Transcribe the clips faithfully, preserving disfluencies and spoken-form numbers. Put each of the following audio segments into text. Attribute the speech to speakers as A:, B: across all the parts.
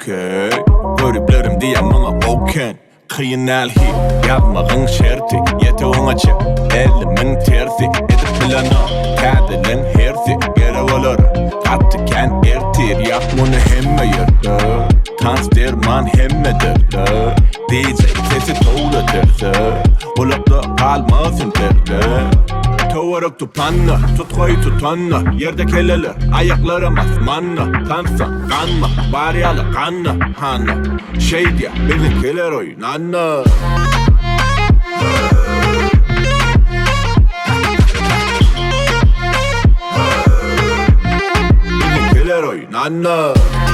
A: okey. Görüplerim diye bana boken. Kıyın elhi, yapmağın şerti. Yeteğin açı, elimin tersi. Edip bilana, kadilin hersi. Gere olur, kattıken ertir. Yak bunu hemme yırdı. Tans derman hemmedir de. D J sesi toğladır. Ulakta kalmasın derdi. Tovarık tupanna, tutkoyu tutanna. Yerde keleler, ayaklarım asmanna. Tansa, kanma, baryalı kanna, hanna. Şey diye, bizimkiler oynanna. Bizimkiler oynanna.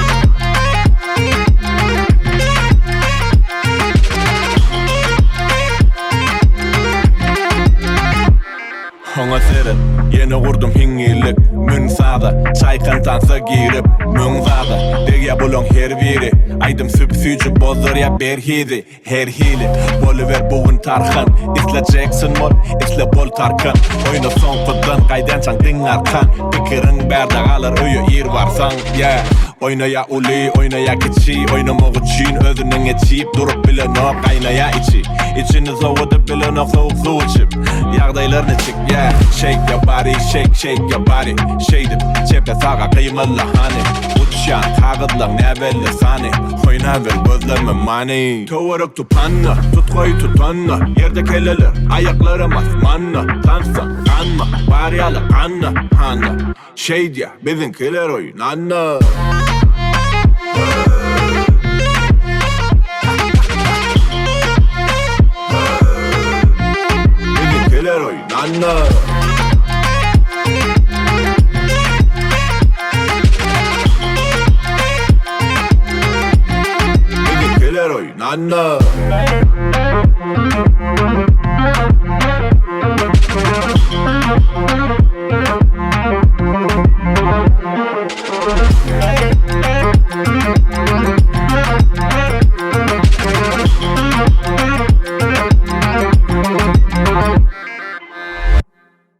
A: Ona seren, yeni kurdum hingilik. Mün sağa, çaykan tansa girip. Mün zaga, dege bulon her biri. Aydım süpsücü bozdur ya berhizi. Her hili, boluver bugün tarkan. İsle Jackson mol, isle bol tarkan. Oyna son kuddan, kaydan çan din arkan. Pikirin berda kalır öyle ir varsan, yeah. Oynaya uli, oynaya keçi. Oynamak için özünün geçip. Durup bile nok, kaynaya içi. İçini soğudup bile nok soğuk su içip. Yağdaylarını çık, yeah. Shake your body, shake, shake your body. Şeydip, çepe sağa kıymalı hani. Uçan, kağıdlan ne belli sani. Oyna ver gözlerime mani. Tovarık tupanna, tutkoyu tutanna. Yerde keleler, ayaklarım asmanna. Tansa, kanma, baryalı kanna, hanna. Şey diye, bizimkiler oynanna. Bizimkiler oynanna. Bizimkiler oynanna.
B: We'll be right back.